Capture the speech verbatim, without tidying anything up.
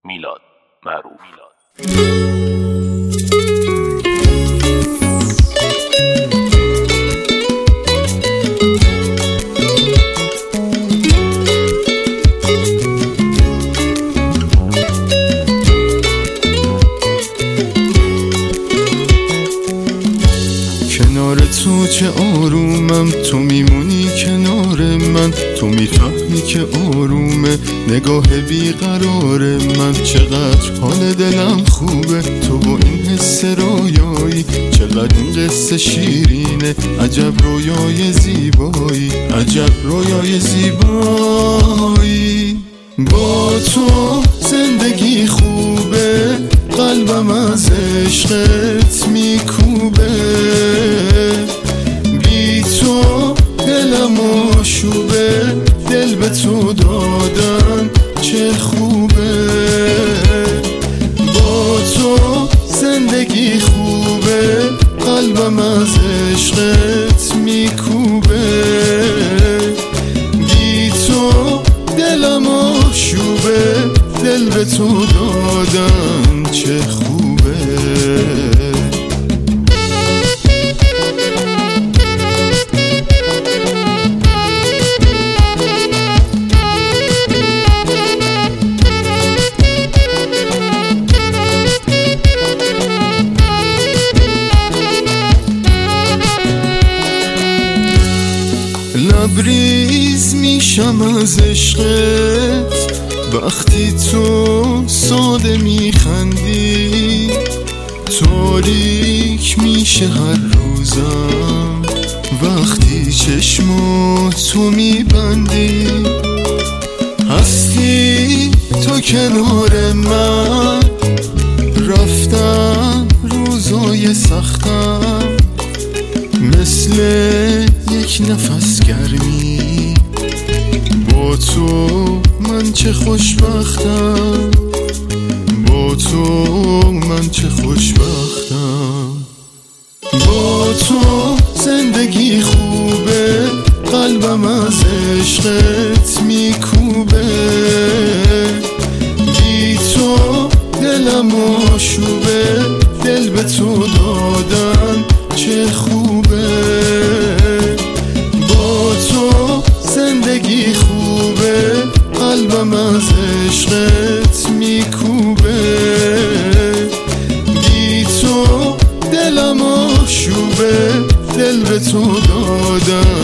میلاد معروف. کنار تو چه آرومم، تو میمونی کنار من، تو میفهمی که آرومه نگاه بیقرار من. چقدر حال دلم خوبه تو با این حس رویایی، چقدر این قصه شیرینه، عجب رویای زیبایی، عجب رویای زیبایی. با تو زندگی خوبه، قلبم از عشقت میکوبه، بی تو دلم آشوبه، دل به تو دادن چه خوبه. با تو زندگی خوبه، قلبم از عشقت میکوبه، بی تو دلم آشوبه، دل به تو دادن چه خوبه. لبریز میشم از عشقت وقتی تو ساده میخندی، تاریک میشه هر روزم وقتی چشماتو میبندی. هستی تو کنار من، رفتن روزای سختم مثل یک نفس گرمی. با تو من چه خوشبختم، با تو من چه خوشبختم. با تو زندگی خوبه، قلبم از عشقت میکوبه، بی تو دلم آشوبه، دل به تو دادن چه خوبه. با تو زندگی خوبه، قلبم از عشقت میکوبه، بی تو دلم آشوبه، دل به تو دادن